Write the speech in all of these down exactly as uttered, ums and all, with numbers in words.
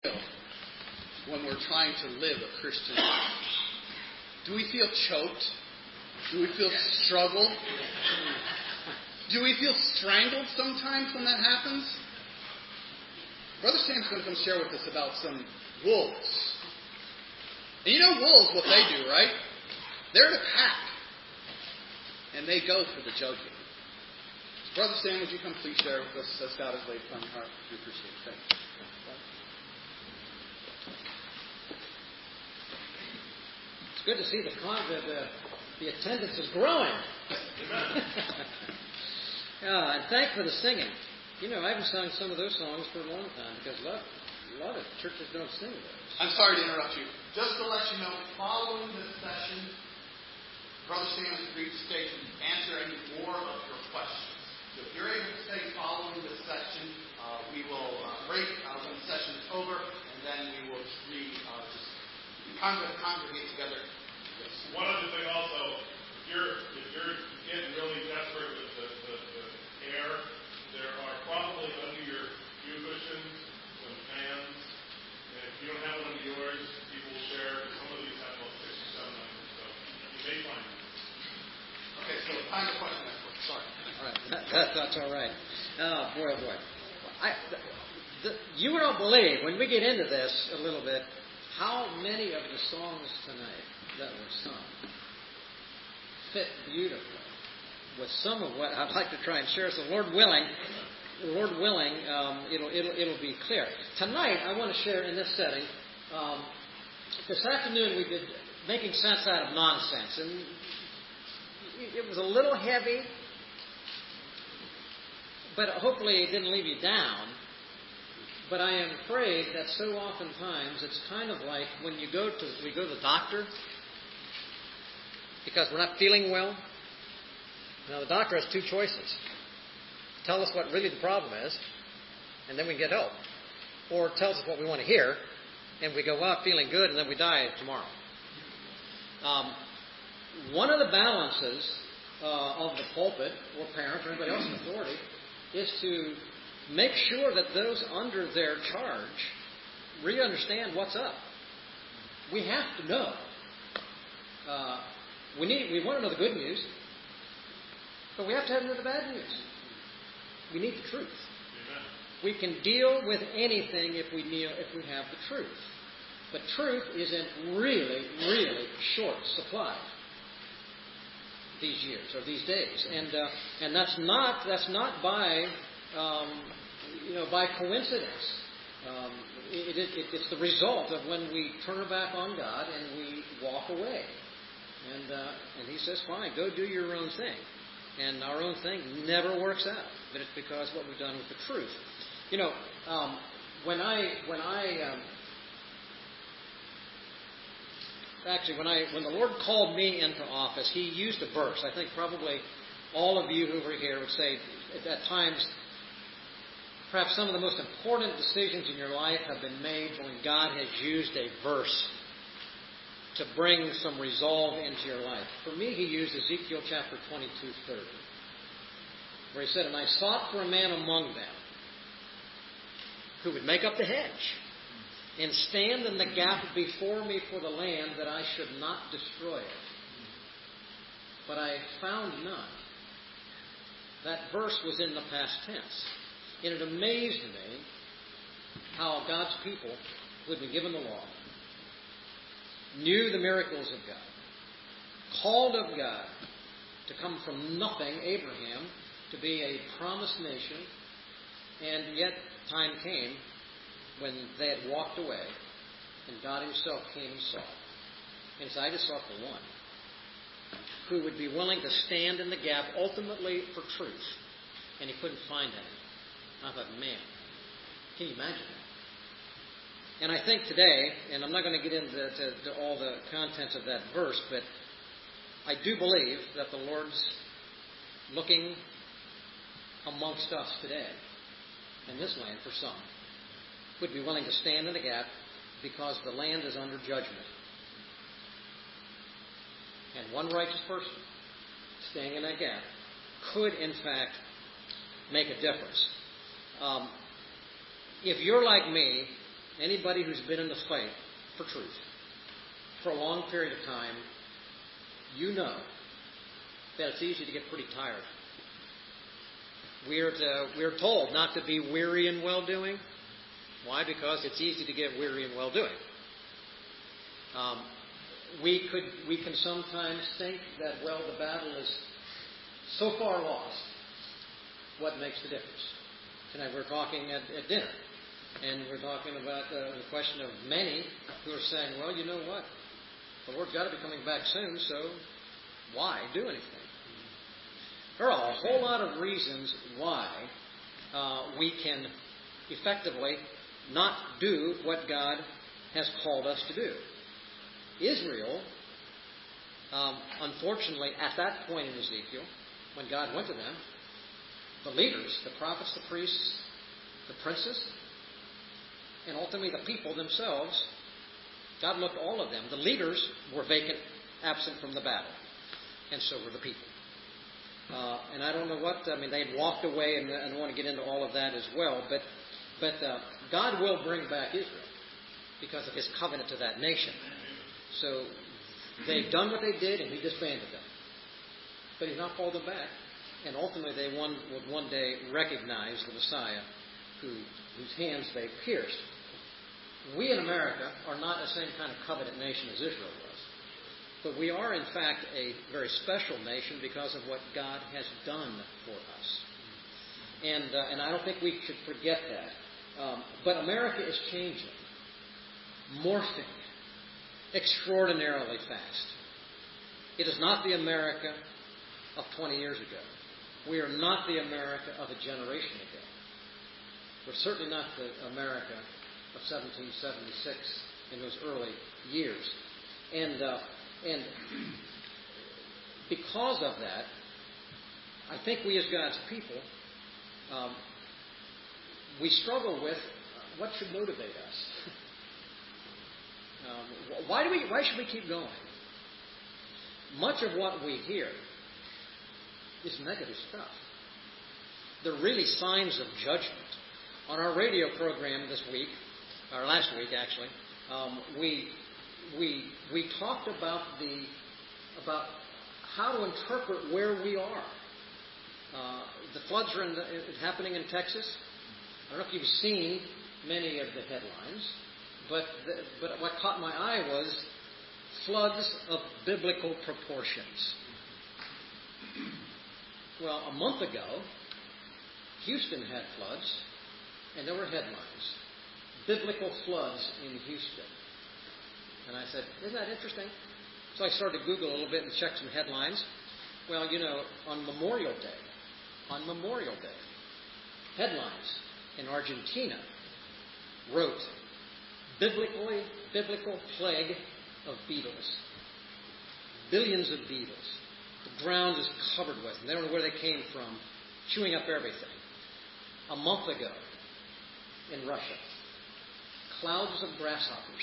when we're trying to live a Christian life? Do we feel choked? Do we feel struggle? Do we feel strangled sometimes when that happens? Brother Sam's going to come share with us about some wolves. And you know wolves, what they do, right? They're in a pack. And they go for the jugular. Brother Sam, would you come please share with us as God has laid upon your heart? We appreciate it. Thank you. It's good to see the the, the, the attendance is growing. Yeah, and thank for the singing. You know, I haven't sung some of those songs for a long time because a lot, a lot of churches don't sing those. I'm sorry to interrupt you. Just to let you know, following this session, Brother Sam has agreed to stay to answer any more of your questions. So if you're able to stay following this section, uh, we will uh, break uh, when the session is over, and then we will re, uh, just congregate, congregate together. Yes. One other thing also, if you're, if you're getting really desperate with the, the, the air, there are probably under your pew cushions some fans. And if you don't have one of yours, people will share. Some of these have about six or seven of them, so you may find them. Okay, so time to question that. Sorry. All right, that, that, that's all right. Oh boy, oh boy. I, the, the, you don't believe when we get into this a little bit how many of the songs tonight that were sung fit beautifully with some of what I'd like to try and share. So, Lord willing, Lord willing, um, it'll it'll it'll be clear tonight. I want to share in this setting. Um, this afternoon we did making sense out of nonsense, and it was a little heavy, but hopefully it didn't leave you down. But I am afraid that so oftentimes it's kind of like when you go to we go to the doctor because we're not feeling well. Now the doctor has two choices: tell us what really the problem is, and then we get help, or tells us what we want to hear, and we go out feeling good, and then we die tomorrow. Um, one of the balances uh, of the pulpit, or parents, or anybody else in authority, is to make sure that those under their charge really understand what's up. We have to know. Uh, we need. We want to know the good news, but we have to have to know the bad news. We need the truth. Amen. We can deal with anything if we kneel, if we have the truth. But truth is in really, really short supply these years or these days, and uh, and that's not that's not by um, you know by coincidence. Um, it, it, it, it's the result of when we turn our back on God and we walk away, and uh, and He says, "Fine, go do your own thing," and our own thing never works out. But it's because what we've done with the truth. You know, um, when I when I um, Actually, when I when the Lord called me into office, He used a verse. I think probably all of you who were here would say at times, perhaps some of the most important decisions in your life have been made when God has used a verse to bring some resolve into your life. For me, He used Ezekiel chapter twenty-two, thirty, where He said, "And I sought for a man among them who would make up the hedge and stand in the gap before me for the land, that I should not destroy it. But I found none." That verse was in the past tense. And it amazed me how God's people who had been given the law knew the miracles of God, called of God to come from nothing, Abraham, to be a promised nation, and yet time came when they had walked away, and God Himself came and saw. And so I just sought for one who would be willing to stand in the gap ultimately for truth. And He couldn't find any. I thought, man, can you imagine that? And I think today, and I'm not going to get into to, to all the contents of that verse, but I do believe that the Lord's looking amongst us today, in this land for some, would be willing to stand in the gap because the land is under judgment. And one righteous person standing in that gap could, in fact, make a difference. Um, if you're like me, anybody who's been in the fight for truth for a long period of time, you know that it's easy to get pretty tired. We're, to, we're told not to be weary in well-doing. Why? Because it's easy to get weary in well-doing. Um, we could, we can sometimes think that, well, the battle is so far lost. What makes the difference? Tonight we're talking at, at dinner, and we're talking about uh, the question of many who are saying, well, you know what? The Lord's got to be coming back soon, so why do anything? There are a whole lot of reasons why uh, we can effectively not do what God has called us to do. Israel, um, unfortunately, at that point in Ezekiel, when God went to them, the leaders, the prophets, the priests, the princes, and ultimately the people themselves, God looked at all of them. The leaders were vacant, absent from the battle, and so were the people. Uh, and I don't know what, I mean, they had walked away, and I don't want to get into all of that as well, but but uh, God will bring back Israel because of His covenant to that nation. So they've done what they did, and He disbanded them. But He's not called them back. And ultimately they one, would one day recognize the Messiah who, whose hands they pierced. We in America are not the same kind of covenant nation as Israel was. But we are, in fact, a very special nation because of what God has done for us. And, uh, and I don't think we should forget that. Um, but America is changing, morphing extraordinarily fast. It is not the America of twenty years ago. We are not the America of a generation ago. We're certainly not the America of seventeen seventy-six in those early years. And uh, and because of that, I think we as God's people, um, we struggle with what should motivate us. um, why do we? Why should we keep going? Much of what we hear is negative stuff. They're really signs of judgment. On our radio program this week, or last week actually, um, we we we talked about the about how to interpret where we are. Uh, the floods are in the, happening in Texas. I don't know if you've seen many of the headlines, but the, but what caught my eye was floods of biblical proportions. Well, a month ago, Houston had floods, and there were headlines. Biblical floods in Houston. And I said, isn't that interesting? So I started to Google a little bit and check some headlines. Well, you know, on Memorial Day, on Memorial Day, headlines in Argentina wrote, biblically, biblical plague of beetles. Billions of beetles. The ground is covered with them. They don't know where they came from, chewing up everything. A month ago, in Russia, clouds of grasshoppers,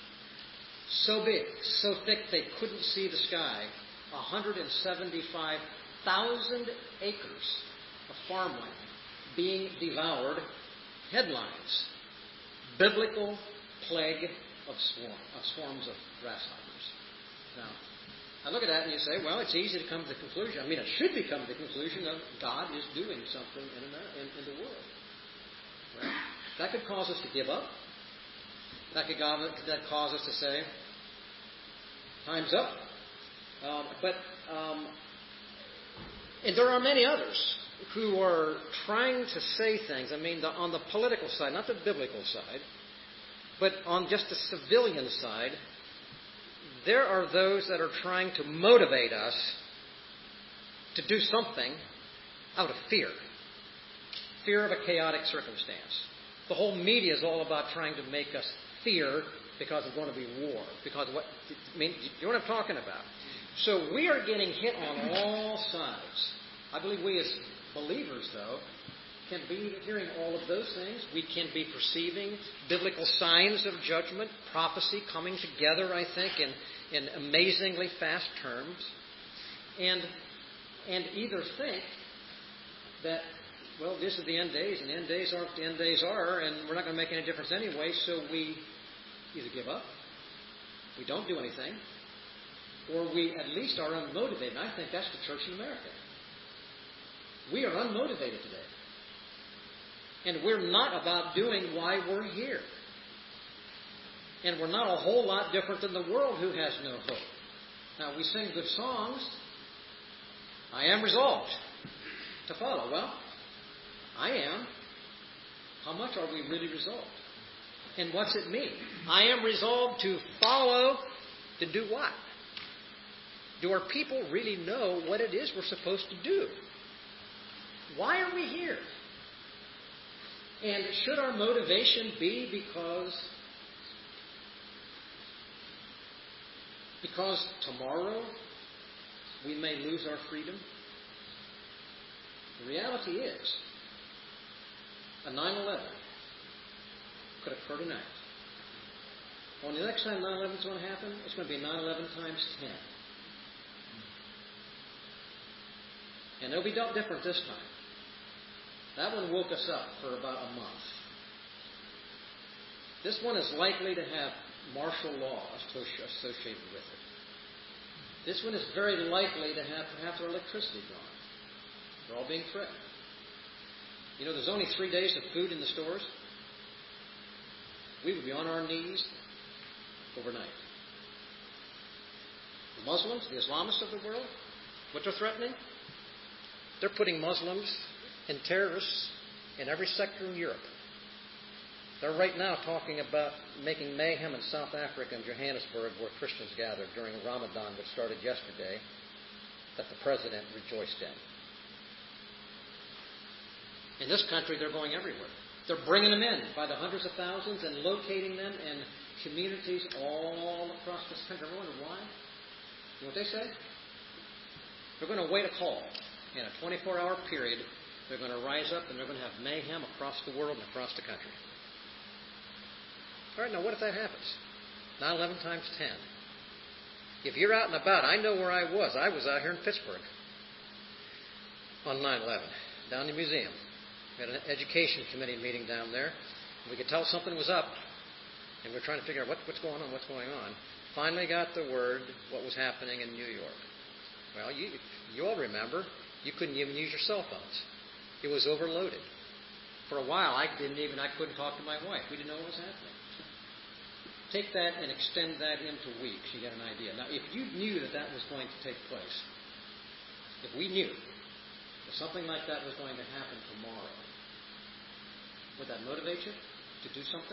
so big, so thick they couldn't see the sky, one hundred seventy-five thousand acres of farmland being devoured. Headlines, biblical plague of, swarm, of swarms of grasshoppers. Now, I look at that and you say, well, it's easy to come to the conclusion. I mean, it should be come to the conclusion of God is doing something in, America, in, in the world. Well, that could cause us to give up. That could that cause us to say, time's up. Um, but, um, and there are many others who are trying to say things. I mean, the, on the political side, not the biblical side, but on just the civilian side, there are those that are trying to motivate us to do something out of fear. Fear of a chaotic circumstance. The whole media is all about trying to make us fear because there's going to be war. Because what I mean, you know what I'm talking about. So we are getting hit on all sides. I believe we as believers, though, can be hearing all of those things. We can be perceiving biblical signs of judgment, prophecy coming together, I think, in, in amazingly fast terms. And, and either think that well, this is the end days, and the end days are what the end days are, and we're not going to make any difference anyway, so we either give up, we don't do anything, or we at least are unmotivated. And I think that's the church in America. We are unmotivated today. And we're not about doing why we're here. And we're not a whole lot different than the world who has no hope. Now, we sing good songs. I am resolved to follow. Well, I am. How much are we really resolved? And what's it mean? I am resolved to follow, to do what? Do our people really know what it is we're supposed to do? Why are we here? And should our motivation be because because tomorrow we may lose our freedom? The reality is, a nine eleven could occur tonight. Well, the next time nine eleven is going to happen, it's going to be nine eleven times ten. And it'll be dealt different this time. That one woke us up for about a month. This one is likely to have martial law associated with it. This one is very likely to have perhaps our electricity gone. They're all being threatened. You know, there's only three days of food in the stores. We would be on our knees overnight. The Muslims, the Islamists of the world, what they're threatening? They're putting Muslims and terrorists in every sector in Europe. They're right now talking about making mayhem in South Africa and Johannesburg, where Christians gathered during Ramadan, which started yesterday, that the president rejoiced in. In this country, they're going everywhere. They're bringing them in by the hundreds of thousands and locating them in communities all across this country. I wonder why. You know what they say? They're going to wait a call. In a twenty-four hour period, they're going to rise up and they're going to have mayhem across the world and across the country. All right, now what if that happens? nine eleven times ten. If you're out and about, I know where I was. I was out here in Pittsburgh on nine eleven, down in the museum. We had an education committee meeting down there. We could tell something was up, and we we're trying to figure out what, what's going on, what's going on. Finally got the word what was happening in New York. Well, you, you all remember, you couldn't even use your cell phones. It was overloaded. For a while, I didn't even, I couldn't talk to my wife. We didn't know what was happening. Take that and extend that into weeks. You get an idea. Now, if you knew that that was going to take place, if we knew that something like that was going to happen tomorrow, would that motivate you to do something?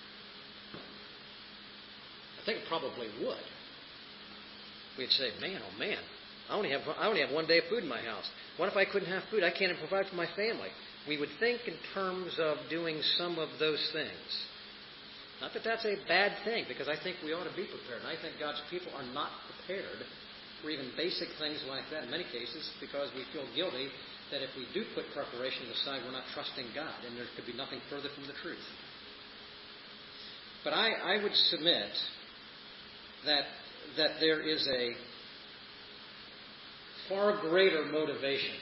I think it probably would. We'd say, man, oh man, I only have I only have one day of food in my house. What if I couldn't have food? I can't even provide for my family. We would think in terms of doing some of those things. Not that that's a bad thing, because I think we ought to be prepared. And I think God's people are not prepared for even basic things like that in many cases, because we feel guilty that if we do put preparation aside, we're not trusting God, and there could be nothing further from the truth. But I, I would submit that that there is a far greater motivation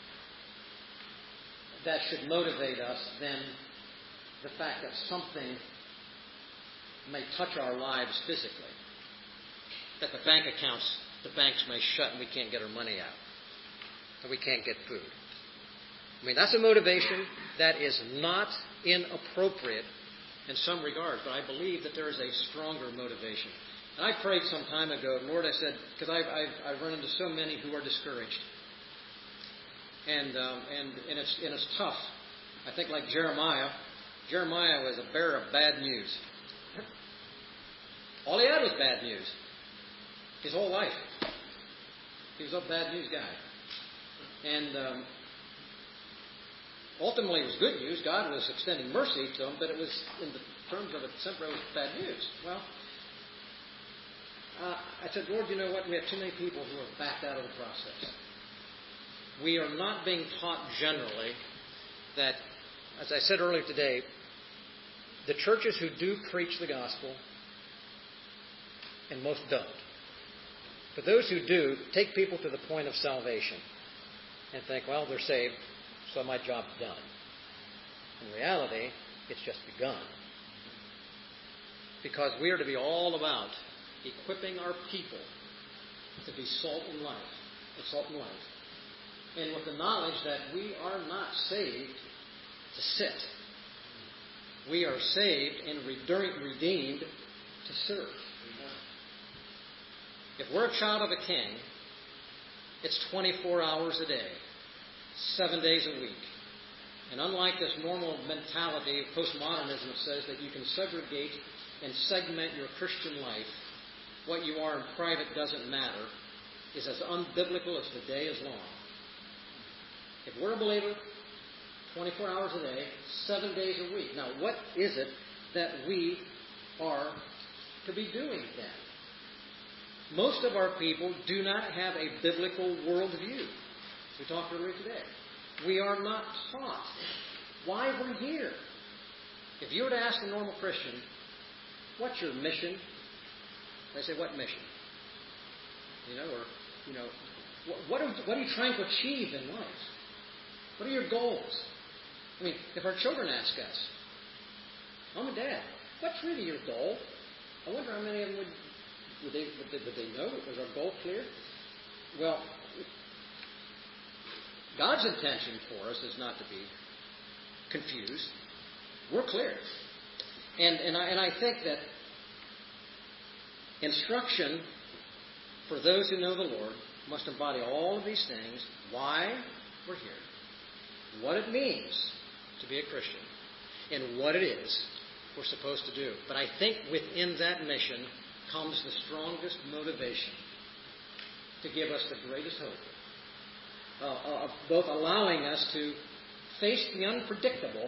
that should motivate us than the fact that something may touch our lives physically. That the bank accounts, the banks may shut and we can't get our money out. And we can't get food. I mean, that's a motivation that is not inappropriate in some regards, but I believe that there is a stronger motivation. And I prayed some time ago, Lord, I said, because I've, I've, I've run into so many who are discouraged. And, um, and, and, it's, and it's tough. I think like Jeremiah, Jeremiah was a bearer of bad news. All he had was bad news. His whole life. He was a bad news guy. And um, ultimately it was good news. God was extending mercy to him, but it was, in the terms of it, simply it was bad news. Well, uh, I said, Lord, you know what? We have too many people who are backed out of the process. We are not being taught generally that, as I said earlier today, the churches who do preach the gospel, and most don't, but those who do take people to the point of salvation and think, well, they're saved, so my job's done. In reality, it's just begun. Because we are to be all about equipping our people to be salt in life, salt in life. And with the knowledge that we are not saved to sit. We are saved and redeemed to serve. If we're a child of a king, it's twenty-four hours a day, seven days a week. And unlike this normal mentality of postmodernism that says that you can segregate and segment your Christian life, what you are in private doesn't matter, is as unbiblical as the day is long. If we're a believer, twenty-four hours a day, seven days a week. Now, what is it that we are to be doing then? Most of our people do not have a biblical worldview. As we talked earlier today. We are not taught why we're here. If you were to ask a normal Christian, what's your mission? They say, what mission? You know, or, you know, what, what, are, what are you trying to achieve in life? What are your goals? I mean, if our children ask us, Mom and Dad, what's really your goal? I wonder how many of them would, would, they, would, they, would they know? Was our goal clear? Well, God's intention for us is not to be confused. We're clear. And, and, I, and I think that instruction for those who know the Lord must embody all of these things, why we're here, what it means to be a Christian, and what it is we're supposed to do. But I think within that mission comes the strongest motivation to give us the greatest hope. Uh, uh, both allowing us to face the unpredictable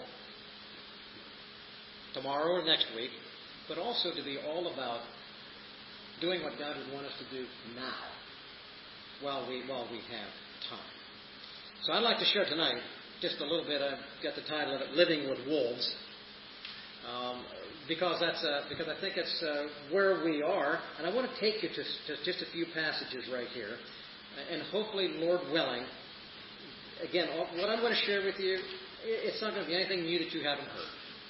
tomorrow or next week, but also to be all about doing what God would want us to do now, while we while we have time. So I'd like to share tonight just a little bit. I've got the title of it, "Living with Wolves," um, because that's uh, because I think it's uh, where we are, and I want to take you to, to just a few passages right here. And hopefully, Lord willing, again, what I'm going to share with you, it's not going to be anything new that you haven't heard.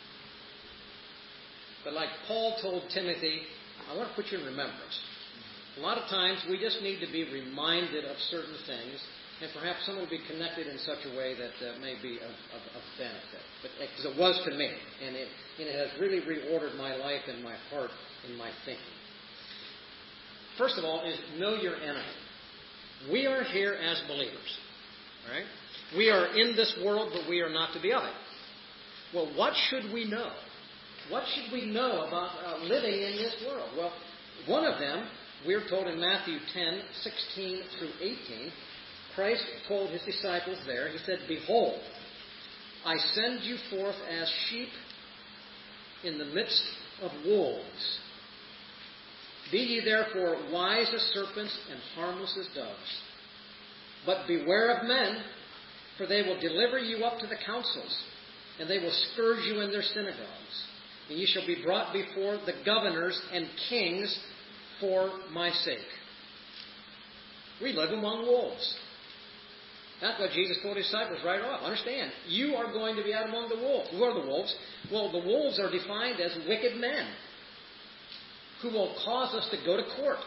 But like Paul told Timothy, I want to put you in remembrance. A lot of times, we just need to be reminded of certain things, and perhaps some will be connected in such a way that uh, may be of, of, of benefit. Because it was to me, and it, and it has really reordered my life and my heart and my thinking. First of all, is know your enemy. We are here as believers, right? We are in this world, but we are not to be of it. Well, what should we know? What should we know about uh, living in this world? Well, one of them, we're told in Matthew ten, sixteen through eighteen, Christ told his disciples there, he said, "Behold, I send you forth as sheep in the midst of wolves. Be ye therefore wise as serpents and harmless as doves. But beware of men, for they will deliver you up to the councils, and they will scourge you in their synagogues. And ye shall be brought before the governors and kings for my sake." We live among wolves. That's what Jesus told his disciples right off. Understand, you are going to be out among the wolves. Who are the wolves? Well, the wolves are defined as wicked men who will cause us to go to court.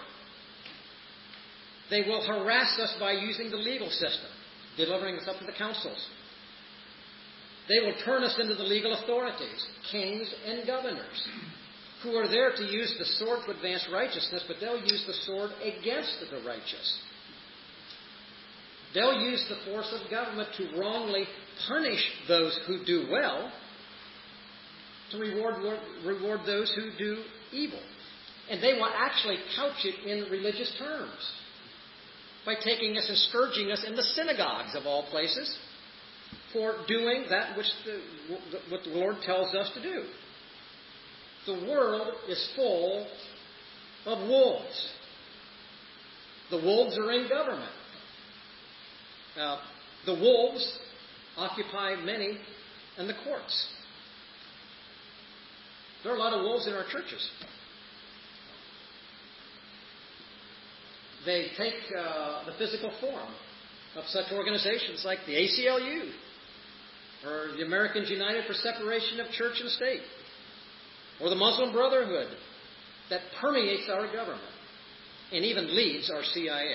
They will harass us by using the legal system, delivering us up to the councils. They will turn us into the legal authorities, kings and governors, who are there to use the sword to advance righteousness, but they'll use the sword against the righteous. They'll use the force of government to wrongly punish those who do well, to reward, reward those who do evil. And they will actually couch it in religious terms by taking us and scourging us in the synagogues of all places for doing that which the, what the Lord tells us to do. The world is full of wolves. The wolves are in government. Uh, the wolves occupy many in the courts. There are a lot of wolves in our churches. They take uh, the physical form of such organizations like the A C L U, or the Americans United for Separation of Church and State, or the Muslim Brotherhood that permeates our government and even leads our C I A.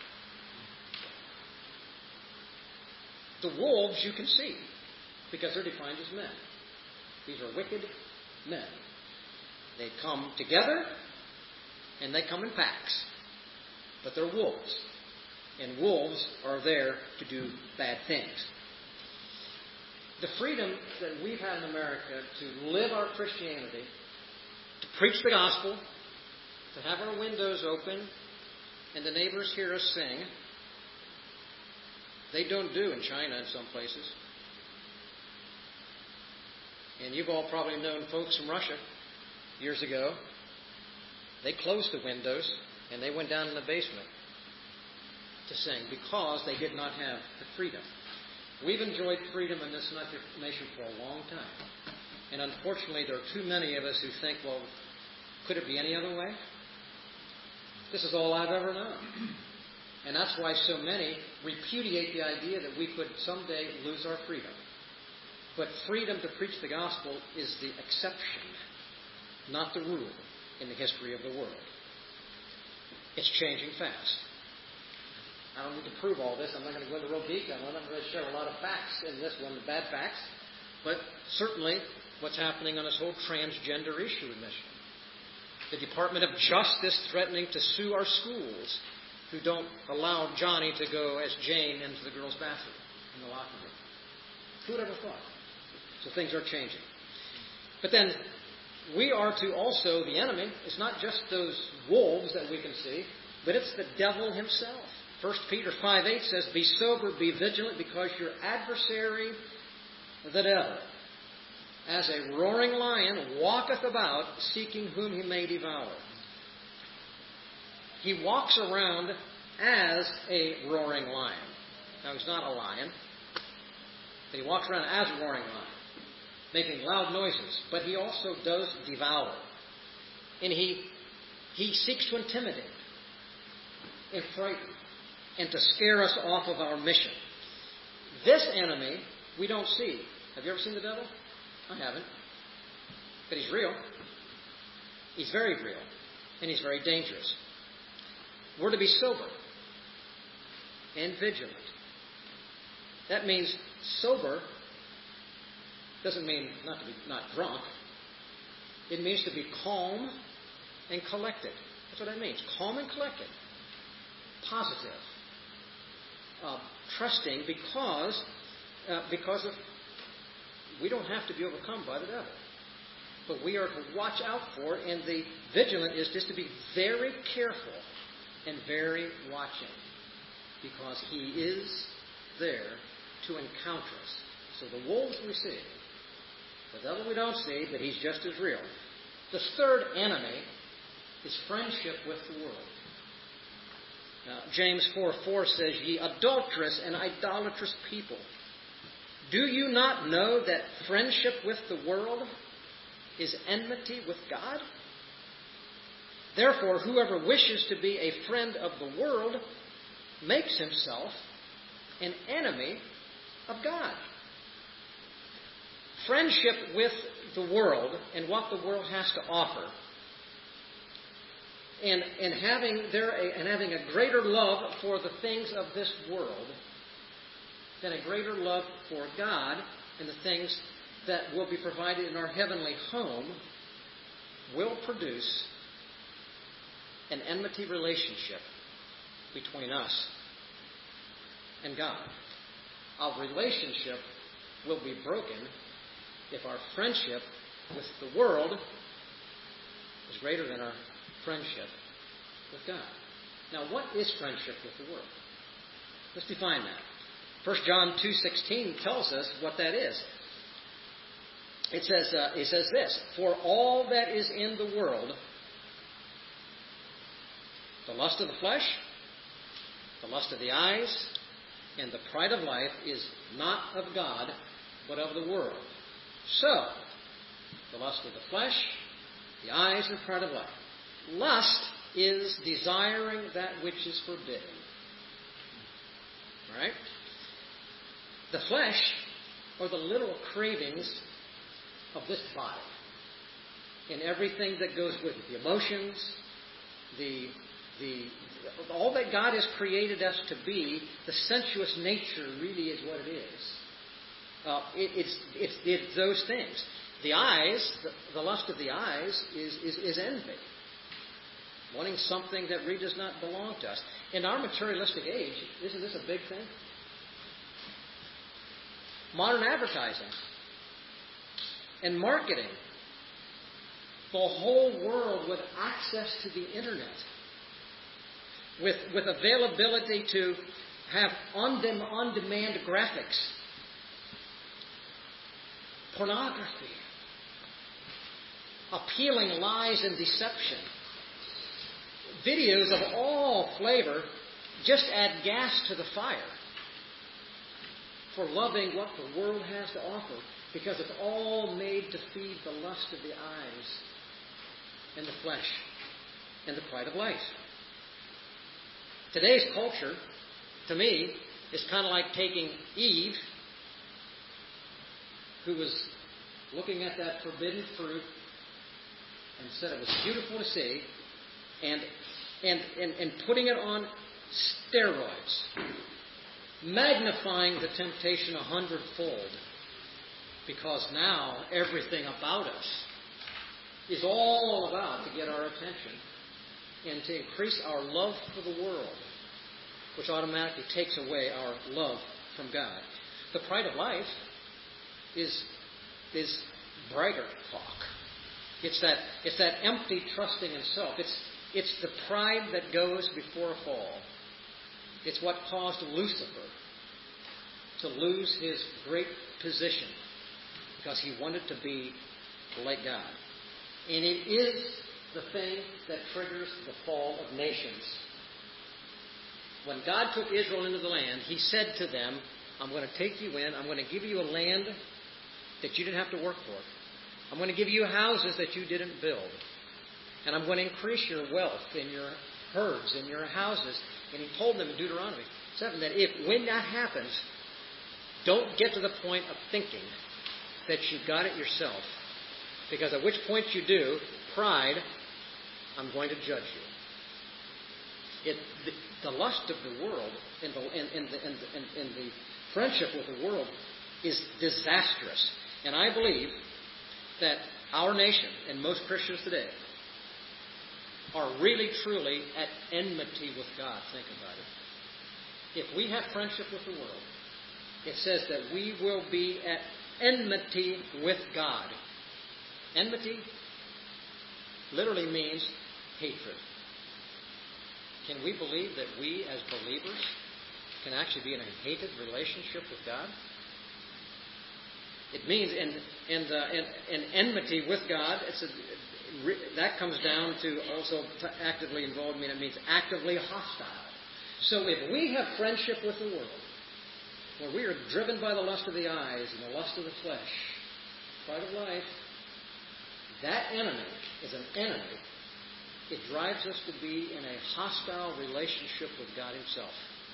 The wolves you can see because they're defined as men. These are wicked men. They come together and they come in packs. But they're wolves. And wolves are there to do bad things. The freedom that we've had in America to live our Christianity, to preach the gospel, to have our windows open, and the neighbors hear us sing, they don't do in China in some places. And you've all probably known folks from Russia years ago. They closed the windows and they went down in the basement to sing because they did not have the freedom. We've enjoyed freedom in this nation for a long time. And unfortunately, there are too many of us who think, well, could it be any other way? This is all I've ever known. And that's why so many repudiate the idea that we could someday lose our freedom. But freedom to preach the gospel is the exception, not the rule in the history of the world. It's changing fast. I don't need to prove all this. I'm not going to go into real detail. I'm not going to share a lot of facts in this one, the bad facts. But certainly what's happening on this whole transgender issue in Michigan. The Department of Justice threatening to sue our schools who don't allow Johnny to go as Jane into the girls' bathroom in the locker room. Who would ever thought? So things are changing. But then we are to also, the enemy, it's not just those wolves that we can see, but it's the devil himself. First Peter five eight says, "Be sober, be vigilant, because your adversary, the devil, as a roaring lion, walketh about, seeking whom he may devour." He walks around as a roaring lion. Now, he's not a lion, but he walks around as a roaring lion, making loud noises. But he also does devour. And he, he seeks to intimidate and frighten and to scare us off of our mission. This enemy we don't see. Have you ever seen the devil? I haven't. But he's real. He's very real. And he's very dangerous. We're to be sober and vigilant. That means sober doesn't mean not to be not drunk. It means to be calm and collected. That's what that means. Calm and collected. Positive. Uh, trusting because uh, because of we don't have to be overcome by the devil. But we are to watch out for it, and the vigilant is just to be very careful and very watching, because he is there to encounter us. So the wolves we see, the devil we don't see, but he's just as real. The third enemy is friendship with the world. Now, James four four says, "Ye adulterous and idolatrous people, do you not know that friendship with the world is enmity with God? Therefore, whoever wishes to be a friend of the world makes himself an enemy of God." Friendship with the world and what the world has to offer, and, and having there a, and having a greater love for the things of this world than a greater love for God and the things that will be provided in our heavenly home, will produce an enmity relationship between us and God. Our relationship will be broken if our friendship with the world is greater than our friendship with God. Now, what is friendship with the world? Let's define that. First John two sixteen tells us what that is. It says, uh, it says this, "For all that is in the world, the lust of the flesh, the lust of the eyes, and the pride of life is not of God, but of the world." So, the lust of the flesh, the eyes, and pride of life. Lust is desiring that which is forbidden. Right? The flesh are the little cravings of this body. And everything that goes with it. The emotions, the, the, all that God has created us to be, the sensuous nature really is what it is. Uh, it, it's, it's, it's those things. The eyes, the, the lust of the eyes is, is, is envy. Wanting something that really does not belong to us. In our materialistic age, isn't this a big thing? Modern advertising and marketing. The whole world with access to the internet. With, with availability to have on-dem- on-demand graphics. Pornography. Appealing lies and deception. Videos of all flavor just add gas to the fire for loving what the world has to offer, because it's all made to feed the lust of the eyes and the flesh and the pride of life. Today's culture, to me, is kind of like taking Eve, who was looking at that forbidden fruit and said it was beautiful to see, and and and, and putting it on steroids, magnifying the temptation a hundredfold, because now everything about us is all about to get our attention and to increase our love for the world, which automatically takes away our love from God. The pride of life is is braggart talk. It's that it's that empty trusting in self. It's it's the pride that goes before a fall. It's what caused Lucifer to lose his great position, because he wanted to be like God. And it is the thing that triggers the fall of nations. When God took Israel into the land, He said to them, I'm going to take you in, I'm going to give you a land that you didn't have to work for. I'm going to give you houses that you didn't build. And I'm going to increase your wealth in your herds, in your houses. And He told them in Deuteronomy seven that if, when that happens, don't get to the point of thinking that you got it yourself. Because at which point you do, pride, I'm going to judge you. It, the, the lust of the world and the, and, and, the, and, the, and the friendship with the world is disastrous. And I believe that our nation and most Christians today are really, truly at enmity with God. Think about it. If we have friendship with the world, it says that we will be at enmity with God. Enmity literally means hatred. Can we believe that we as believers can actually be in a hated relationship with God? It means, and and uh, and, and enmity with God. It's a, that comes down to also actively involved. I mean, it means actively hostile. So if we have friendship with the world, where we are driven by the lust of the eyes and the lust of the flesh, pride of life, that enemy is an enemy. It drives us to be in a hostile relationship with God Himself.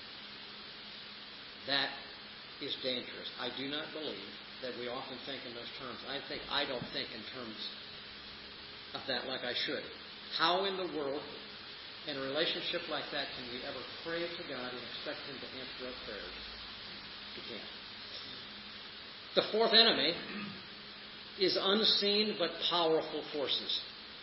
That is dangerous. I do not believe that we often think in those terms. I think I don't think in terms of that like I should. How in the world, in a relationship like that, can we ever pray to God and expect Him to answer our prayers? We can't. The fourth enemy is unseen but powerful forces,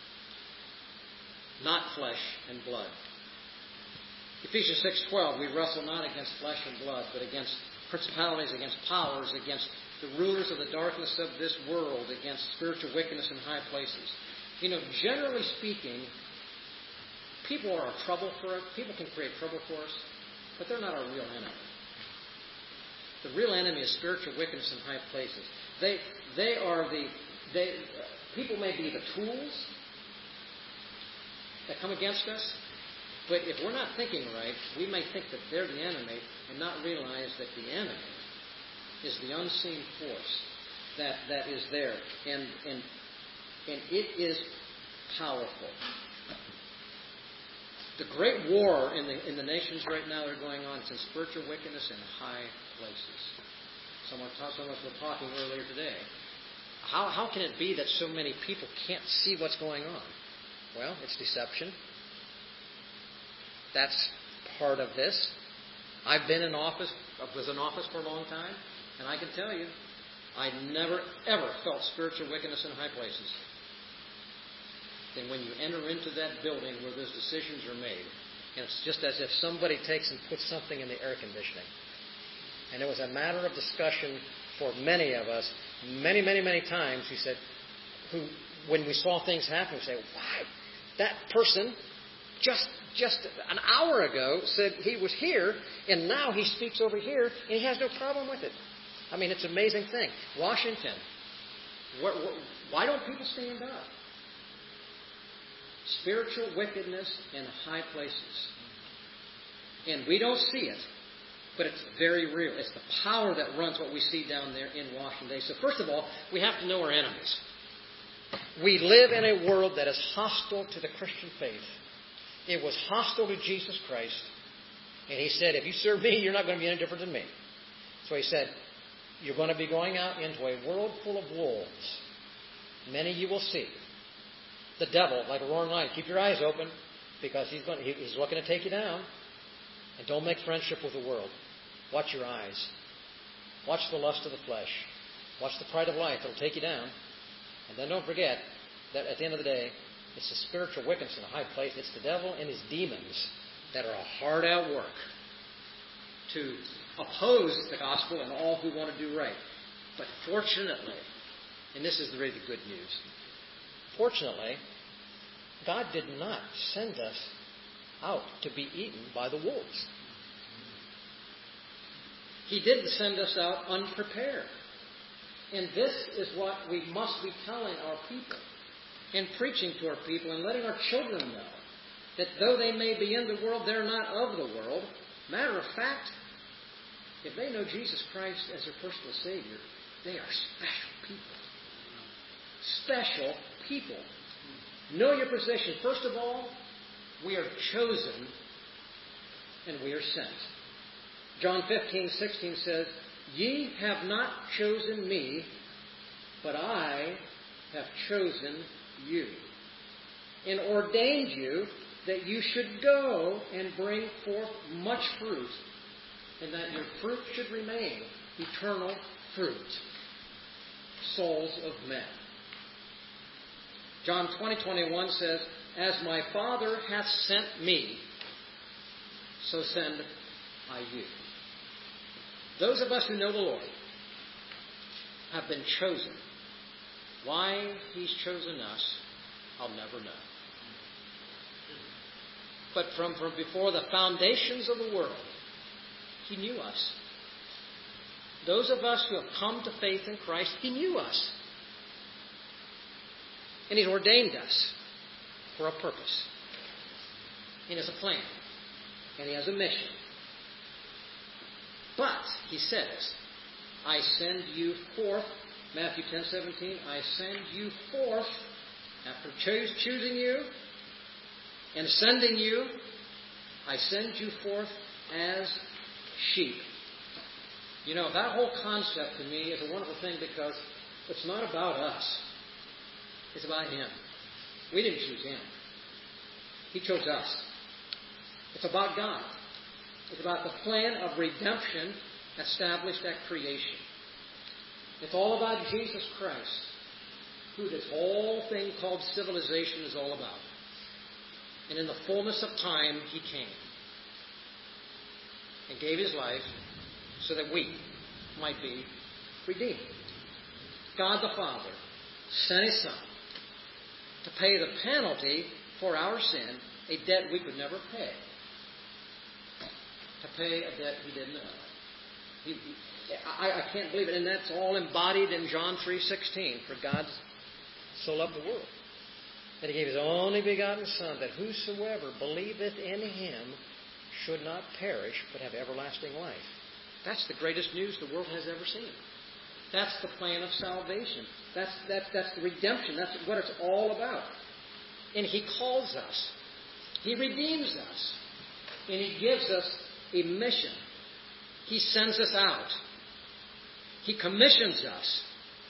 not flesh and blood. Ephesians six twelve, we wrestle not against flesh and blood, but against principalities, against powers, against the rulers of the darkness of this world, against spiritual wickedness in high places. You know, generally speaking, people are a trouble for us. People can create trouble for us, but they're not our real enemy. The real enemy is spiritual wickedness in high places. They they are the they uh, people may be the tools that come against us, but if we're not thinking right, we may think that they're the enemy and not realize that the enemy is the unseen force that, that is there, and and and it is powerful. The great war in the in the nations right now that are going on is in spiritual wickedness in high places. Someone, someone was talking earlier today. How, how can it be that so many people can't see what's going on? Well, it's deception. That's part of this. I've been in office, I was in office for a long time, and I can tell you, I never, ever felt spiritual wickedness in high places. Then when you enter into that building where those decisions are made, and it's just as if somebody takes and puts something in the air conditioning. And it was a matter of discussion for many of us, many, many, many times. We said, who, when we saw things happen, we say, "Why, that person just just an hour ago said he was here, and now he speaks over here, and he has no problem with it." I mean, it's an amazing thing. Washington, what, what, why don't people stand up? Spiritual wickedness in high places. And we don't see it, but it's very real. It's the power that runs what we see down there in Washington. So first of all, we have to know our enemies. We live in a world that is hostile to the Christian faith. It was hostile to Jesus Christ. And he said, if you serve me, you're not going to be any different than me. So he said, you're going to be going out into a world full of wolves. Many you will see. The devil, like a roaring lion. Keep your eyes open, because he's going to, he's looking to take you down. And don't make friendship with the world. Watch your eyes. Watch the lust of the flesh. Watch the pride of life. It'll take you down. And then don't forget that at the end of the day, it's the spiritual wickedness in a high place. It's the devil and his demons that are hard at work to oppose the gospel and all who want to do right. But fortunately, and this is really the good news, fortunately, God did not send us out to be eaten by the wolves. He didn't send us out unprepared. And this is what we must be telling our people and preaching to our people and letting our children know, that though they may be in the world, they're not of the world. Matter of fact, if they know Jesus Christ as their personal Savior, they are special people. Special people. Know your position. First of all, we are chosen and we are sent. John fifteen sixteen says, "Ye have not chosen me, but I have chosen you, and ordained you that you should go and bring forth much fruit, and that your fruit should remain, eternal fruit, souls of men." John twenty twenty-one says, "As my Father hath sent me, so send I you." Those of us who know the Lord have been chosen. Why He's chosen us, I'll never know. But from, from before the foundations of the world, He knew us. Those of us who have come to faith in Christ, He knew us. And He's ordained us for a purpose. He has a plan. And He has a mission. But, He says, I send you forth, Matthew ten seventeen, I send you forth, after choose, choosing you and sending you, I send you forth as sheep. You know, that whole concept to me is a wonderful thing, because it's not about us. It's about Him. We didn't choose Him. He chose us. It's about God. It's about the plan of redemption established at creation. It's all about Jesus Christ, who this whole thing called civilization is all about. And in the fullness of time, He came and gave His life so that we might be redeemed. God the Father sent His Son to pay the penalty for our sin, a debt we could never pay. To pay a debt He didn't owe. He, I, I can't believe it. And that's all embodied in John three sixteen. For God so loved the world that He gave His only begotten Son, that whosoever believeth in Him should not perish, but have everlasting life. That's the greatest news the world has ever seen. That's the plan of salvation. That's, that, that's the redemption. That's what it's all about. And He calls us. He redeems us. And He gives us a mission. He sends us out. He commissions us.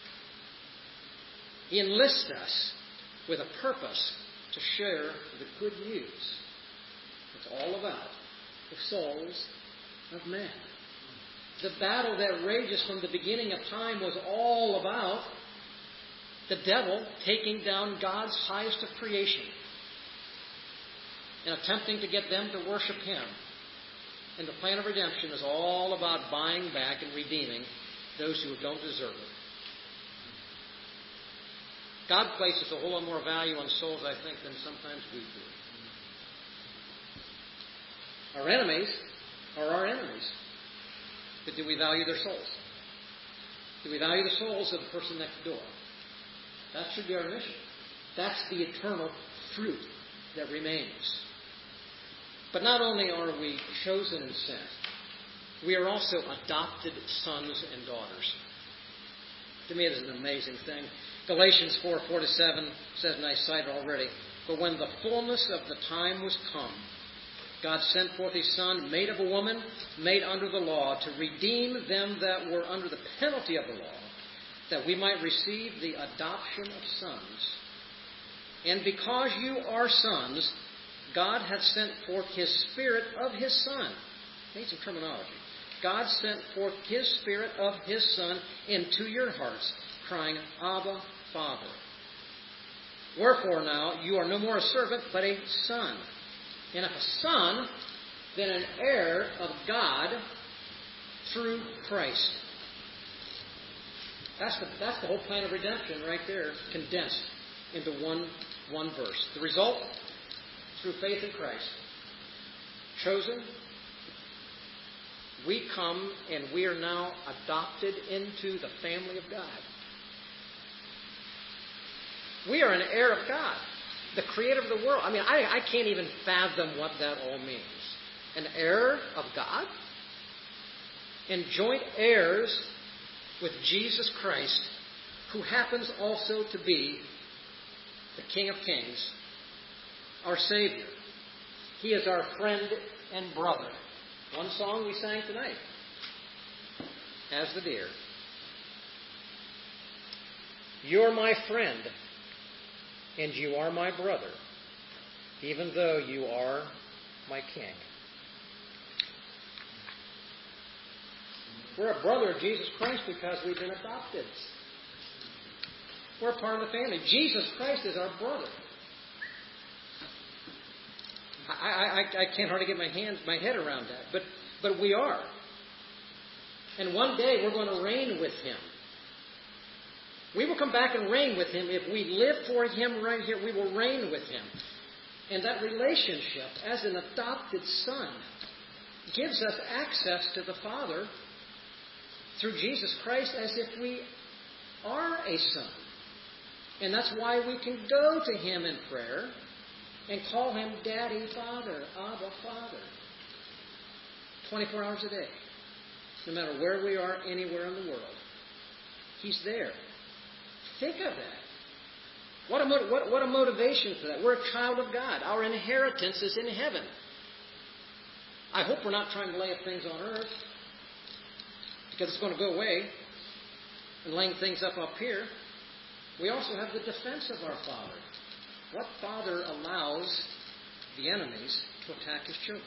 He enlists us with a purpose to share the good news. It's all about the souls of men. The battle that rages from the beginning of time was all about the devil taking down God's highest of creation and attempting to get them to worship Him. And the plan of redemption is all about buying back and redeeming those who don't deserve it. God places a whole lot more value on souls, I think, than sometimes we do. Our enemies are our enemies. But do we value their souls? Do we value the souls of the person next door? That should be our mission. That's the eternal fruit that remains. But not only are we chosen and sent, we are also adopted sons and daughters. To me, it is an amazing thing. Galatians four, four to seven says, and I cited already, but when the fullness of the time was come, God sent forth His Son, made of a woman, made under the law, to redeem them that were under the penalty of the law, that we might receive the adoption of sons. And because you are sons, God hath sent forth His Spirit of His Son. I need some terminology. God sent forth His Spirit of His Son into your hearts, crying, Abba, Father. Wherefore now you are no more a servant, but a son. And if a son, then an heir of God through Christ. That's the, that's the whole plan of redemption right there, condensed into one, one verse. The result? Through faith in Christ. Chosen. We come and we are now adopted into the family of God. We are an heir of God, the creator of the world. I mean, I, I can't even fathom what that all means. An heir of God? And joint heirs with Jesus Christ, who happens also to be the King of Kings, our Savior. He is our friend and brother. One song we sang tonight. As the deer. You're my friend, and you are my brother, even though you are my king. We're a brother of Jesus Christ because we've been adopted. We're a part of the family. Jesus Christ is our brother. I, I, I can't hardly get my hands, my head around that, but but we are. And one day we're going to reign with Him. We will come back and reign with Him. If we live for Him right here, we will reign with Him. And that relationship as an adopted son gives us access to the Father through Jesus Christ as if we are a son. And that's why we can go to Him in prayer and call Him Daddy, Father, Abba, Father. twenty-four hours a day. No matter where we are, anywhere in the world. He's there. Think of that. What a, what, what a motivation for that. We're a child of God. Our inheritance is in heaven. I hope we're not trying to lay up things on earth, because it's going to go away, and laying things up up here. We also have the defense of our Father. What father allows the enemies to attack his children?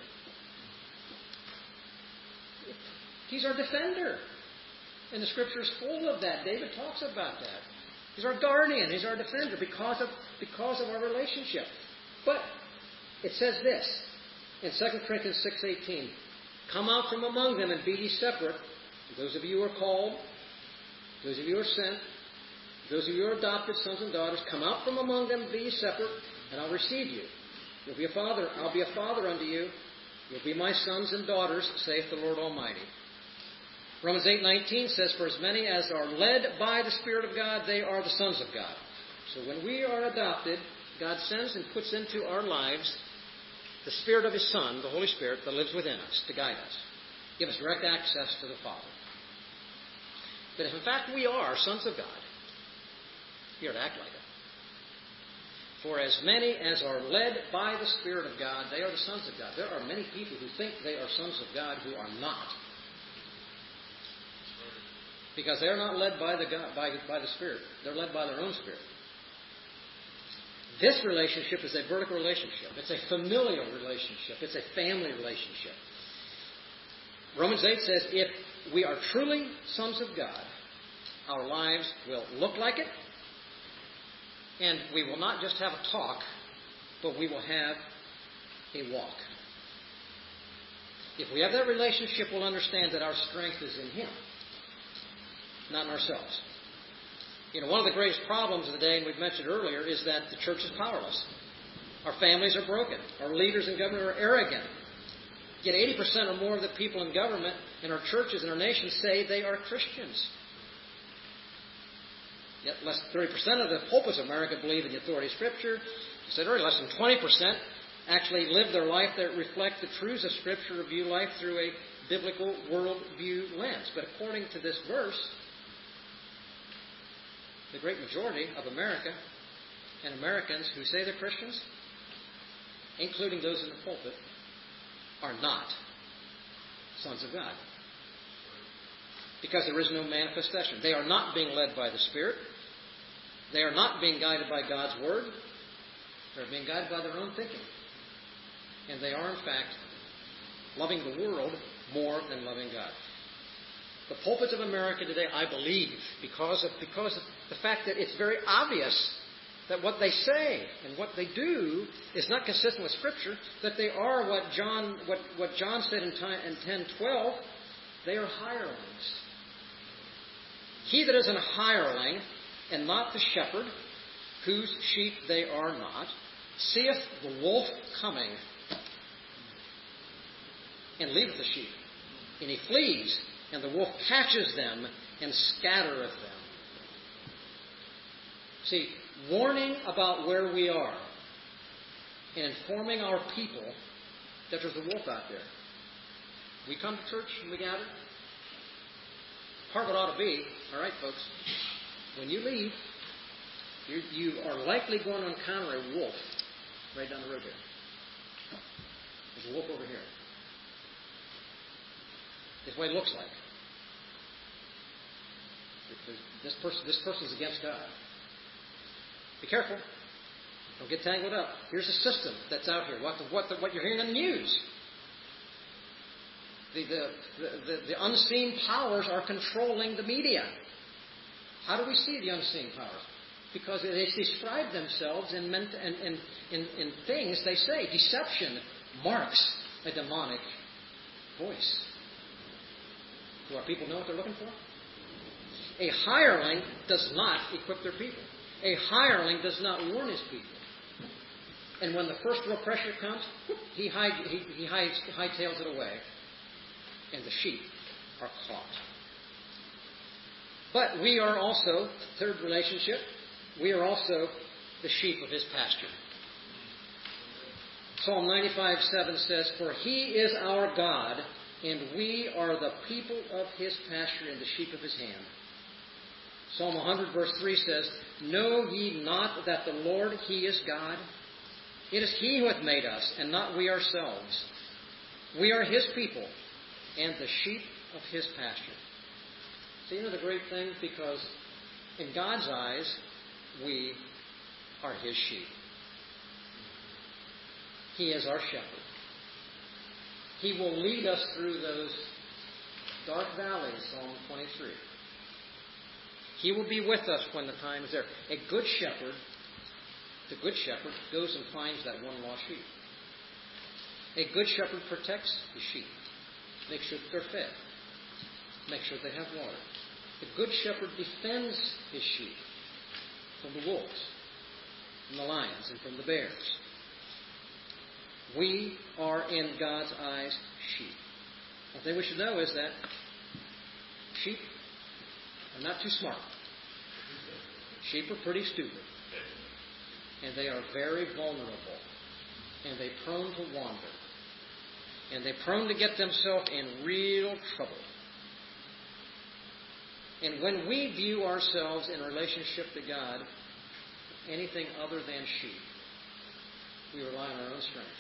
He's our defender. And the Scripture is full of that. David talks about that. He's our guardian. He's our defender because of, because of our relationship. But it says this in Second Corinthians six eighteen. Come out from among them and be ye separate. Those of you who are called, those of you who are sent, those of you who are adopted sons and daughters, come out from among them, be ye separate, and I'll receive you. You'll be a father. I'll be a father unto you. You'll be my sons and daughters, saith the Lord Almighty. Romans eight nineteen says, for as many as are led by the Spirit of God, they are the sons of God. So when we are adopted, God sends and puts into our lives the Spirit of His Son, the Holy Spirit, that lives within us to guide us, give us direct access to the Father. But if in fact we are sons of God, we are to act like it. For as many as are led by the Spirit of God, they are the sons of God. There are many people who think they are sons of God who are not. Because they're not led by the God, by, by the Spirit. They're led by their own spirit. This relationship is a vertical relationship. It's a familial relationship. It's a family relationship. Romans eight says, if we are truly sons of God, our lives will look like it, and we will not just have a talk, but we will have a walk. If we have that relationship, we'll understand that our strength is in Him, not in ourselves. You know, one of the greatest problems of the day, and we've mentioned earlier, is that the church is powerless. Our families are broken. Our leaders in government are arrogant. Yet eighty percent or more of the people in government, in our churches, in our nation, say they are Christians. Yet less than thirty percent of the pulpits of America believe in the authority of Scripture. I said earlier, less than twenty percent actually live their life that reflect the truths of Scripture or view life through a biblical worldview lens. But according to this verse, the great majority of America and Americans who say they're Christians, including those in the pulpit, are not sons of God. Because there is no manifestation. They are not being led by the Spirit. They are not being guided by God's Word. They're being guided by their own thinking. And they are, in fact, loving the world more than loving God. The pulpits of America today, I believe, because of, because of the fact that it's very obvious that what they say and what they do is not consistent with Scripture, that they are what John what, what John said in ten twelve, they are hirelings. He that is an hireling, and not the shepherd, whose sheep they are not, seeth the wolf coming, and leaveth the sheep. And he flees, and the wolf catches them, and scattereth them. See, warning about where we are, and informing our people that there's a wolf out there. We come to church and we gather. Part of it ought to be, all right, folks, when you leave, you, you are likely going to encounter a wolf right down the road there. There's a wolf over here. This is what he looks like. This person, this person's against God. Be careful. Don't get tangled up. Here's a system that's out here. What, the, what, the, what you're hearing on the news. The, the, the, the unseen powers are controlling the media. How do we see the unseen powers? Because they describe themselves in, in, in, in, in things they say. Deception marks a demonic voice. Do our people know what they're looking for? A hireling does not equip their people. A hireling does not warn his people. And when the first real pressure comes, he, hide, he, he hides, hightails it away. And the sheep are caught. But we are also, third relationship, we are also the sheep of His pasture. Psalm ninety-five seven says, for He is our God, and we are the people of His pasture and the sheep of His hand. Psalm one hundred verse three says, know ye not that the Lord, He is God? It is He who hath made us, and not we ourselves. We are His people, and the sheep of His pasture. See, you know the great thing? Because in God's eyes, we are His sheep. He is our shepherd. He will lead us through those dark valleys, Psalm twenty-three. He will be with us when the time is there. A good shepherd, the good shepherd, goes and finds that one lost sheep. A good shepherd protects his sheep. Makes sure that they're fed. Makes sure they have water. The good shepherd defends his sheep from the wolves, from the lions, and from the bears. We are in God's eyes sheep. One thing we should know is that sheep are not too smart. Sheep are pretty stupid. And they are very vulnerable. And they're prone to wander. And they're prone to get themselves in real trouble. And when we view ourselves in relationship to God, anything other than sheep, we rely on our own strength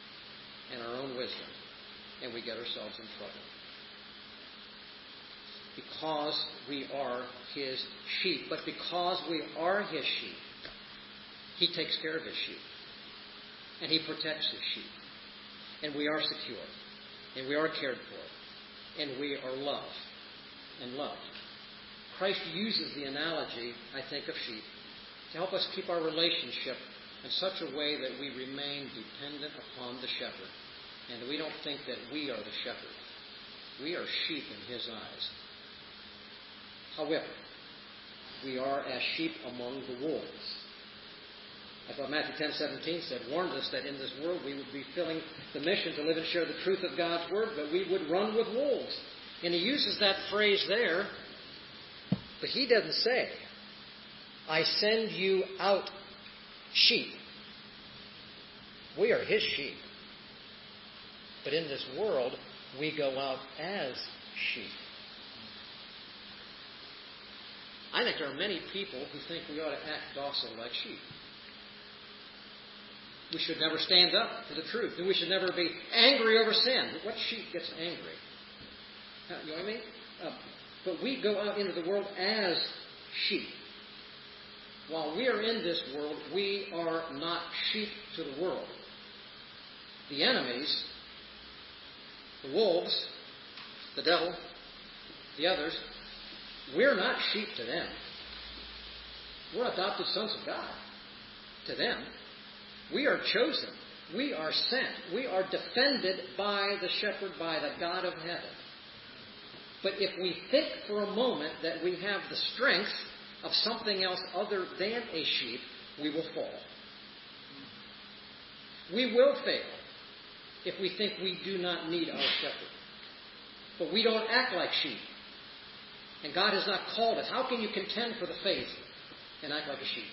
and our own wisdom, and we get ourselves in trouble. because we are His sheep. But because we are His sheep, He takes care of His sheep. And He protects His sheep. And we are secure. And we are cared for. And we are loved. And loved. Christ uses the analogy, I think, of sheep to help us keep our relationship in such a way that we remain dependent upon the shepherd. And we don't think that we are the shepherd. We are sheep in His eyes. However, we are as sheep among the wolves. That's what Matthew ten seventeen said, warned us that in this world we would be filling the mission to live and share the truth of God's Word, but we would run with wolves. And He uses that phrase there, but He doesn't say, I send you out sheep. We are His sheep. But in this world, we go out as sheep. I think there are many people who think we ought to act docile like sheep. We should never stand up for the truth. And we should never be angry over sin. What sheep gets angry? You know what I mean? Uh, but we go out into the world as sheep. While we are in this world, we are not sheep to the world. The enemies, the wolves, the devil, the others, we're not sheep to them. We're adopted sons of God to them. We are chosen. We are sent. We are defended by the shepherd, by the God of heaven. But if we think for a moment that we have the strength of something else other than a sheep, we will fall. We will fail if we think we do not need our shepherd. But we don't act like sheep. And God has not called us. How can you contend for the faith and act like a sheep?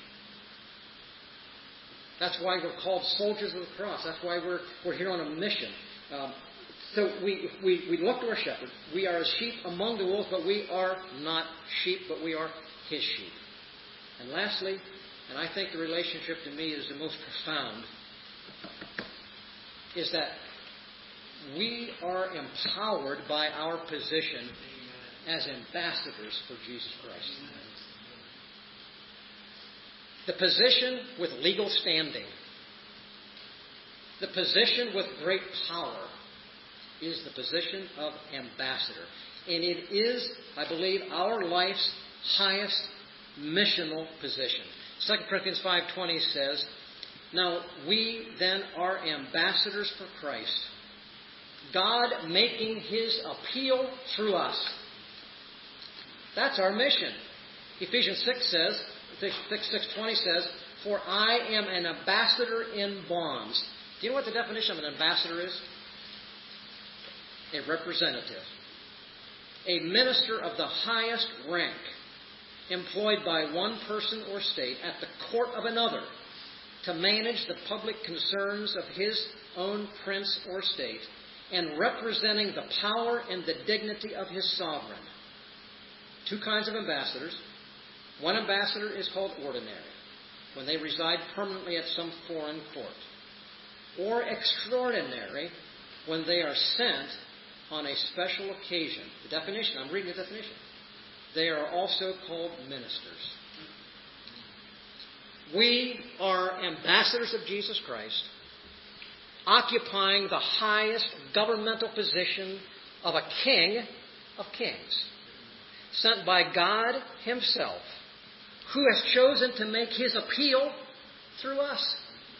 That's why we're called soldiers of the cross. That's why we're, we're here on a mission. Um, so we, we, we look to our shepherd. We are as sheep among the wolves, but we are not sheep, but we are His sheep. And lastly, and I think the relationship to me is the most profound, is that we are empowered by our position as ambassadors for Jesus Christ. The position with legal standing, the position with great power, is the position of ambassador. And it is, I believe, our life's highest missional position. Second Corinthians five twenty says, now we then are ambassadors for Christ, God making His appeal through us. That's our mission. Ephesians six says, six twenty says, for I am an ambassador in bonds. Do you know what the definition of an ambassador is? A representative. A minister of the highest rank, employed by one person or state at the court of another to manage the public concerns of his own prince or state, and representing the power and the dignity of his sovereign. Two kinds of ambassadors. One ambassador is called ordinary, when they reside permanently at some foreign court. Or extraordinary, when they are sent on a special occasion. The definition, I'm reading the definition. They are also called ministers. We are ambassadors of Jesus Christ, occupying the highest governmental position of a king of kings, sent by God Himself, who has chosen to make His appeal through us.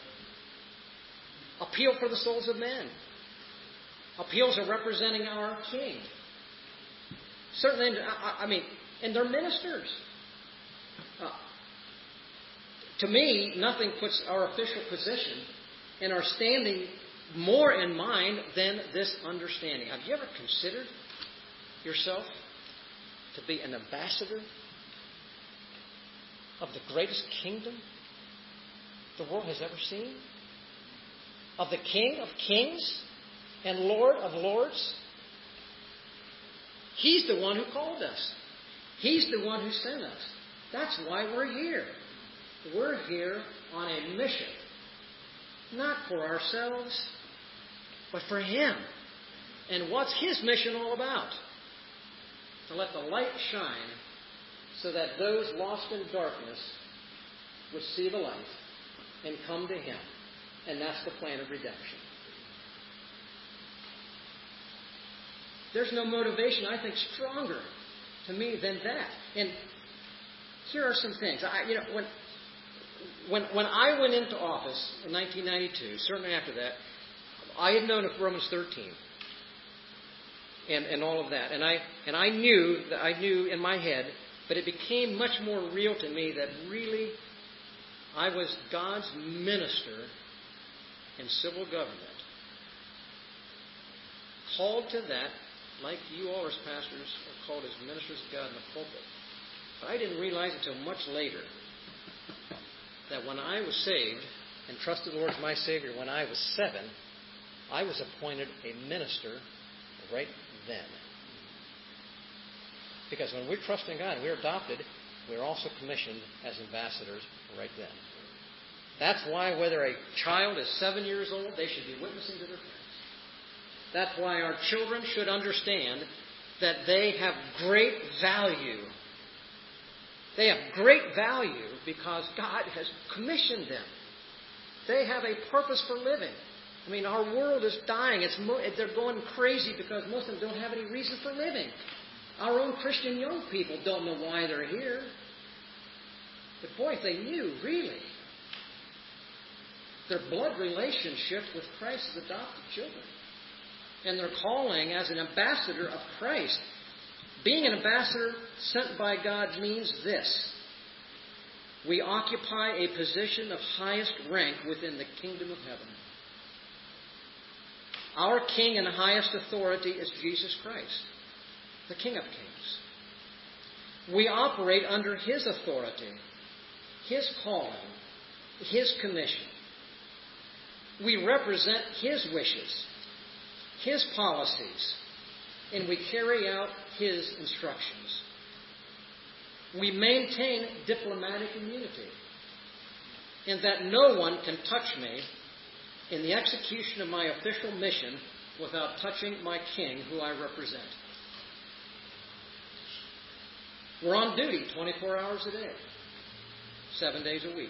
Appeal for the souls of men. Appeals are representing our King. Certainly, I mean, and they're ministers. Uh, to me, nothing puts our official position and our standing more in mind than this understanding. Have you ever considered yourself to be an ambassador of the greatest kingdom the world has ever seen? Of the King of kings and Lord of lords? He's the one who called us. He's the one who sent us. That's why we're here. We're here on a mission. Not for ourselves, but for Him. And what's His mission all about? to let the light shine so that those lost in darkness would see the light and come to Him. And that's the plan of redemption. There's no motivation, I think, stronger to me than that. And here are some things. I, you know, when, when, when I went into office in nineteen ninety-two, certainly after that, I had known of Romans thirteen and, and all of that. And I and I knew that I knew in my head, but it became much more real to me that really I was God's minister in civil government. Called to that, like you all as pastors are called as ministers of God in the pulpit. But I didn't realize until much later that when I was saved and trusted the Lord as my Savior when I was seven, I was appointed a minister right then. Because when we're trusting God and we're adopted, we're also commissioned as ambassadors right then. That's why whether a child is seven years old, they should be witnessing to their parents. That's why our children should understand that they have great value. They have great value because God has commissioned them. They have a purpose for living. I mean, our world is dying. It's mo- they're going crazy because most of them don't have any reason for living. Our own Christian young people don't know why they're here. But boy, if they knew, really, their blood relationship with Christ's adopted children. And their calling as an ambassador of Christ. Being an ambassador sent by God means this. We occupy a position of highest rank within the kingdom of heaven. Our king and highest authority is Jesus Christ, the King of Kings. We operate under His authority, His calling, His commission. We represent His wishes, His policies, and we carry out His instructions. We maintain diplomatic immunity in that no one can touch me in the execution of my official mission without touching my king who I represent. We're on duty twenty-four hours a day, seven days a week.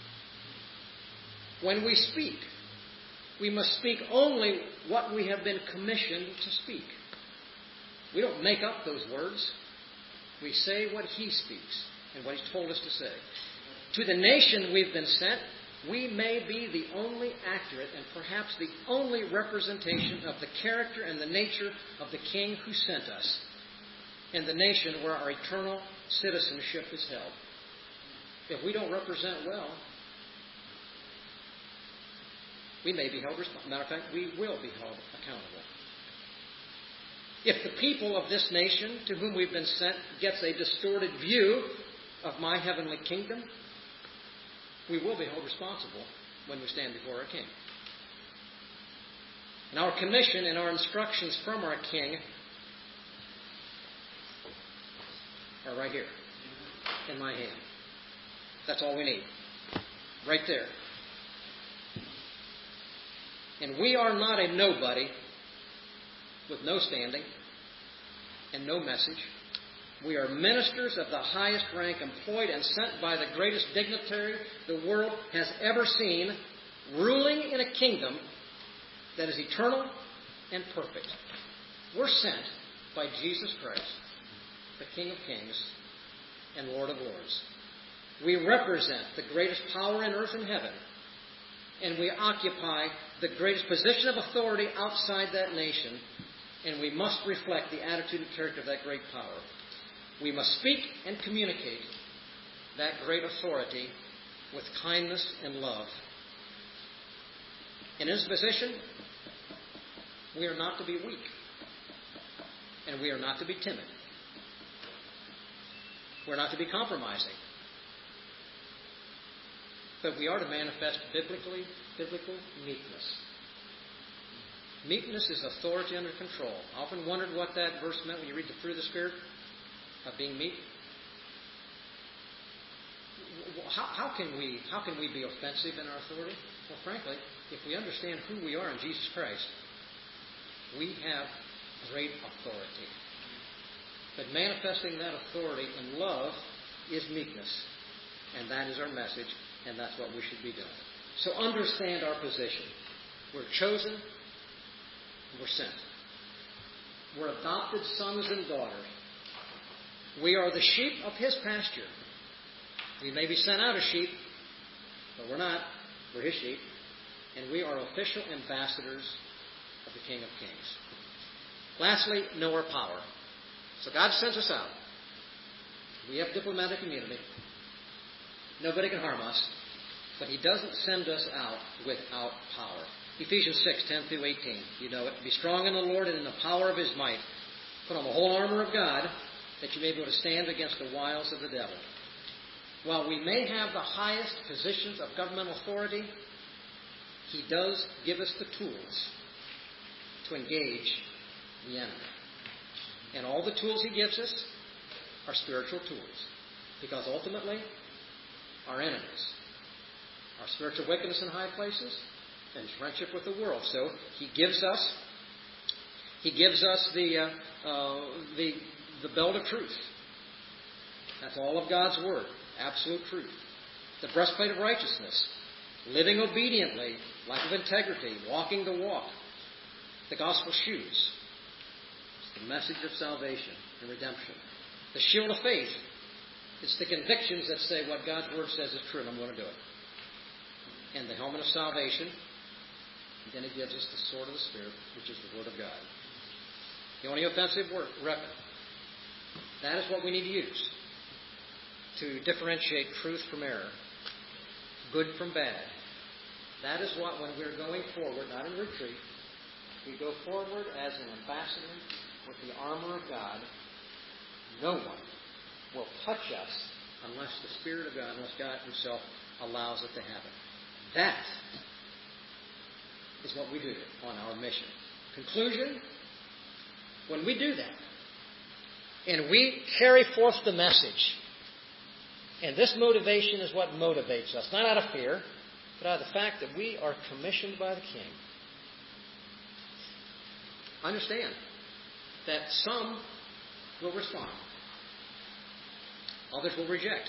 When we speak, we must speak only what we have been commissioned to speak. We don't make up those words. We say what He speaks and what He's told us to say. To the nation we've been sent, we may be the only accurate and perhaps the only representation of the character and the nature of the King who sent us, and the nation where our eternal citizenship is held. If we don't represent well, we may be held responsible. Matter of fact, we will be held accountable. If the people of this nation to whom we've been sent gets a distorted view of my heavenly kingdom, we will be held responsible when we stand before our King. And our commission and our instructions from our King are right here in my hand. That's all we need. Right there. And we are not a nobody with no standing and no message. We are ministers of the highest rank, employed and sent by the greatest dignitary the world has ever seen, ruling in a kingdom that is eternal and perfect. We're sent by Jesus Christ, the King of Kings and Lord of Lords. We represent the greatest power in earth and heaven, and we occupy the greatest position of authority outside that nation, and we must reflect the attitude and character of that great power. We must speak and communicate that great authority with kindness and love. And in this position, we are not to be weak, and we are not to be timid. We're not to be compromising. But we are to manifest biblically, biblical meekness. Meekness is authority under control. I often wondered what that verse meant when you read the fruit of the Spirit of being meek. How, how can we how can we be offensive in our authority? Well, frankly, if we understand who we are in Jesus Christ, we have great authority. But manifesting that authority in love is meekness. And that is our message, and that's what we should be doing. So understand our position. We're chosen, we're sent. We're adopted sons and daughters. We are the sheep of His pasture. We may be sent out as sheep, but we're not. We're His sheep. And we are official ambassadors of the King of Kings. Lastly, know our power. So God sends us out. We have diplomatic immunity. Nobody can harm us. But He doesn't send us out without power. Ephesians six, ten through eighteen. You know it. Be strong in the Lord and in the power of His might. Put on the whole armor of God, that you may be able to stand against the wiles of the devil. While we may have the highest positions of governmental authority, He does give us the tools to engage the enemy. And all the tools He gives us are spiritual tools. Because ultimately, our enemies are spiritual wickedness in high places and friendship with the world. So He gives us, He gives us the uh, uh, the the belt of truth. That's all of God's Word. Absolute truth. The breastplate of righteousness. Living obediently, life of integrity, walking the walk. The gospel shoes. It's the message of salvation and redemption. The shield of faith. It's the convictions that say what God's Word says is true and I'm going to do it. And the helmet of salvation. And then He gives us the sword of the Spirit, which is the Word of God. The only offensive weapon. That is what we need to use to differentiate truth from error, good from bad. That is what, when we're going forward, not in retreat, we go forward as an ambassador with the armor of God. No one will touch us unless the Spirit of God, unless God Himself allows it to happen. That is what we do on our mission. Conclusion, when we do that, and we carry forth the message, and this motivation is what motivates us, not out of fear, but out of the fact that we are commissioned by the King. Understand that some will respond. Others will reject.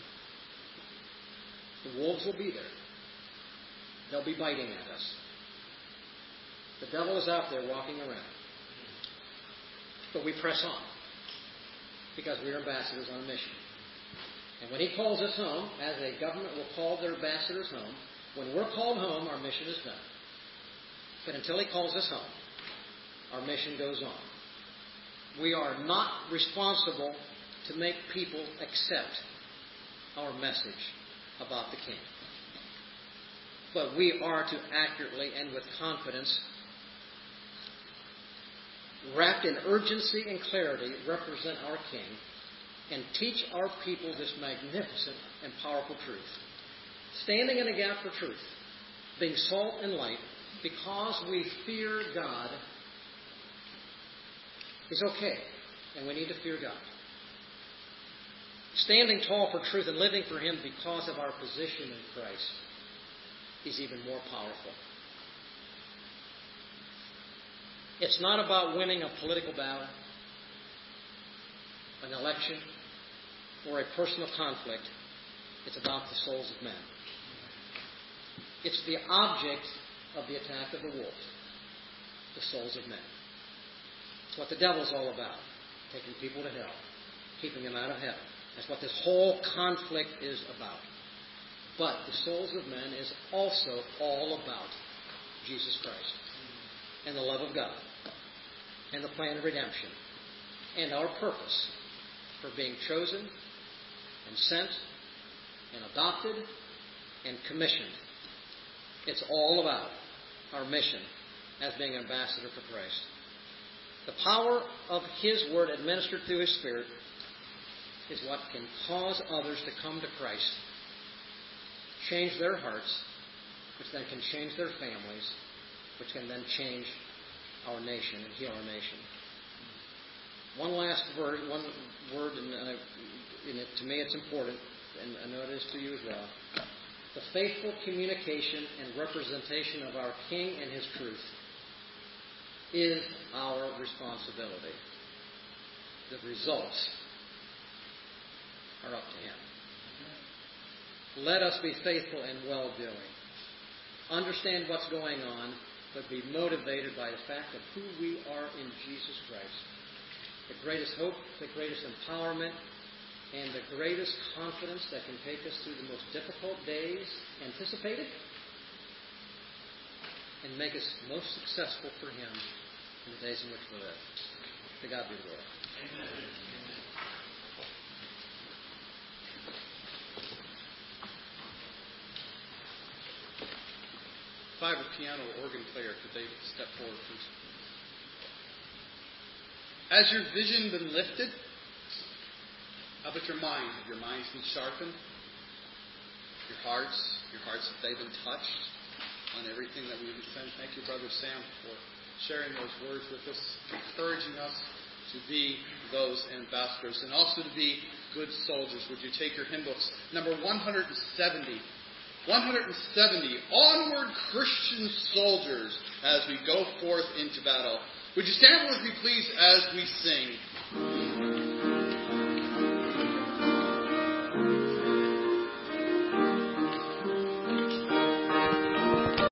The wolves will be there. They'll be biting at us. The devil is out there walking around. But we press on because we're ambassadors on a mission. And when He calls us home, as a government will call their ambassadors home, when we're called home, our mission is done. But until He calls us home, our mission goes on. We are not responsible to make people accept our message about the King. But we are to accurately and with confidence, wrapped in urgency and clarity, represent our King and teach our people this magnificent and powerful truth. Standing in a gap for truth, being salt and light, because we fear God, is okay, and we need to fear God. Standing tall for truth and living for Him because of our position in Christ is even more powerful. It's not about winning a political battle, an election, or a personal conflict. It's about the souls of men. It's the object of the attack of the wolf, the souls of men. It's what the devil's all about, taking people to hell, keeping them out of heaven. That's what this whole conflict is about. But the souls of men is also all about Jesus Christ and the love of God and the plan of redemption and our purpose for being chosen and sent and adopted and commissioned. It's all about our mission as being an ambassador for Christ. The power of His Word administered through His Spirit is what can cause others to come to Christ, change their hearts, which then can change their families, which can then change our nation and heal our nation. One last word, one word, and, uh, and it, to me it's important, and I know it is to you as well. The faithful communication and representation of our King and His truth is our responsibility. the results are up to Him. Let us be faithful in well-doing. Understand what's going on, but be motivated by the fact of who we are in Jesus Christ. The greatest hope, the greatest empowerment, and the greatest confidence that can take us through the most difficult days anticipated and make us most successful for Him in the days in which we live. To God be the glory. Amen. If I have a piano or organ player, could they step forward, please? Has your vision been lifted? How about your mind? Have your minds been sharpened? Your hearts? Your hearts, have they been touched on everything that we've been saying? Thank you, Brother Sam, for sharing those words with us, encouraging us to be those ambassadors and also to be good soldiers. Would you take your hymn books? Number one hundred seventy. one hundred seventy. Onward, Christian soldiers, as we go forth into battle. Would you stand with me, please, as we sing?